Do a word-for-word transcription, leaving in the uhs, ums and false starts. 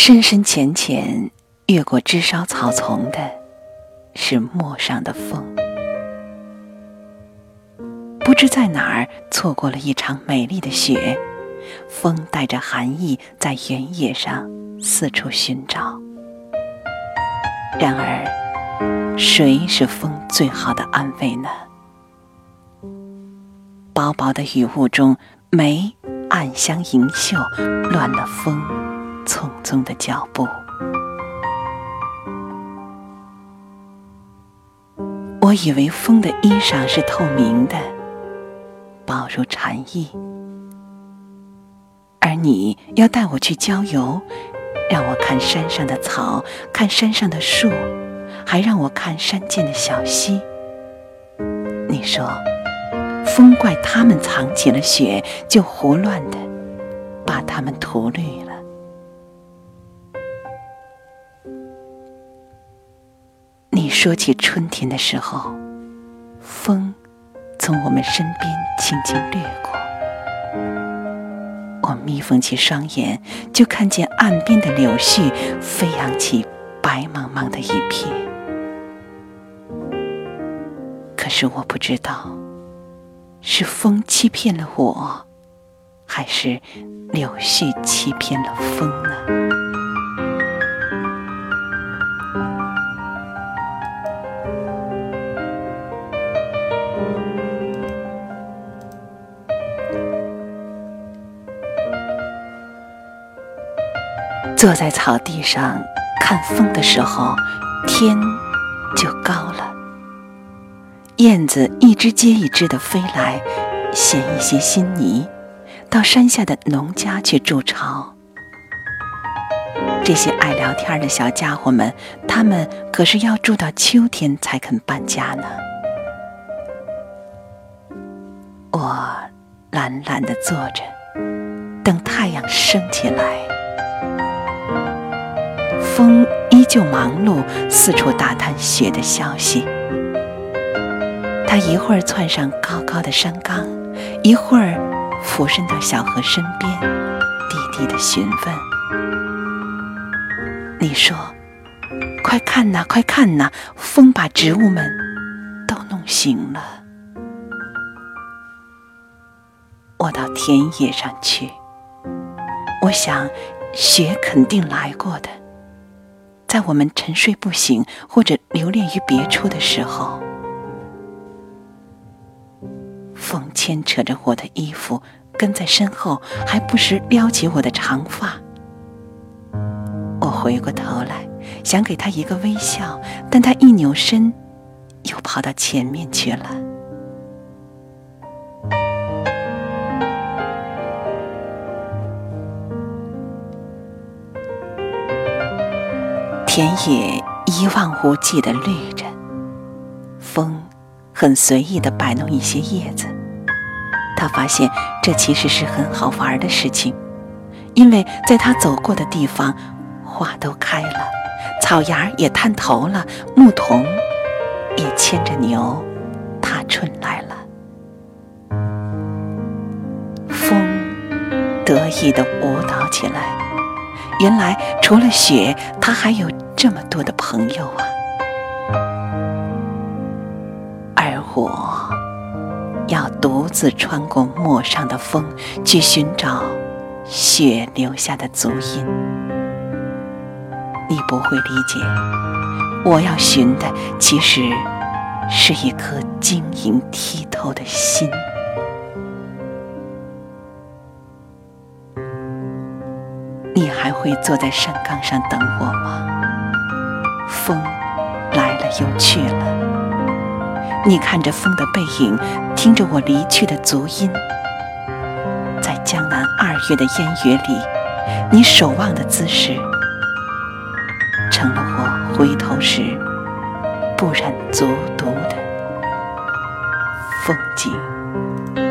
深深浅浅越过枝梢草丛的是陌上的风，不知在哪儿错过了一场美丽的雪，风带着寒意在原野上四处寻找。然而谁是风最好的安慰呢？薄薄的雨雾中，梅暗香盈袖，乱了风匆匆的脚步。我以为风的衣裳是透明的，薄如蝉翼，而你要带我去郊游，让我看山上的草，看山上的树，还让我看山涧的小溪。你说风怪他们藏起了雪，就胡乱地把它们涂绿了。你说起春天的时候，风从我们身边轻轻掠过，我眯缝起双眼，就看见岸边的柳絮飞扬起白茫茫的一片。可是我不知道，是风欺骗了我，还是柳絮欺骗了风呢？坐在草地上看风的时候，天就高了，燕子一只接一只地飞来，衔一些新泥到山下的农家去筑巢。这些爱聊天的小家伙们，他们可是要住到秋天才肯搬家呢。我懒懒地坐着，等太阳升起来。风依旧忙碌，四处打探雪的消息。他一会儿窜上高高的山岗，一会儿俯身到小河身边，低低地询问。你说，快看哪，快看哪，风把植物们都弄醒了。我到田野上去，我想雪肯定来过的，在我们沉睡不醒或者留恋于别处的时候。风牵扯着我的衣服，跟在身后，还不时撩起我的长发。我回过头来，想给他一个微笑，但他一扭身，又跑到前面去了。田野一望无际地绿着，风很随意地摆弄一些叶子。他发现这其实是很好玩的事情，因为在他走过的地方，花都开了，草芽也探头了，牧童也牵着牛踏春来了。风得意地舞蹈起来，原来除了雪，他还有这么多的朋友啊。而我要独自穿过陌上的风，去寻找雪留下的足印。你不会理解，我要寻的其实是一颗晶莹剔透的心。你还会坐在山岗上等我吗？风来了又去了，你看着风的背影，听着我离去的足音。在江南二月的烟雨里，你守望的姿势成了我回头时不染卒读的风景。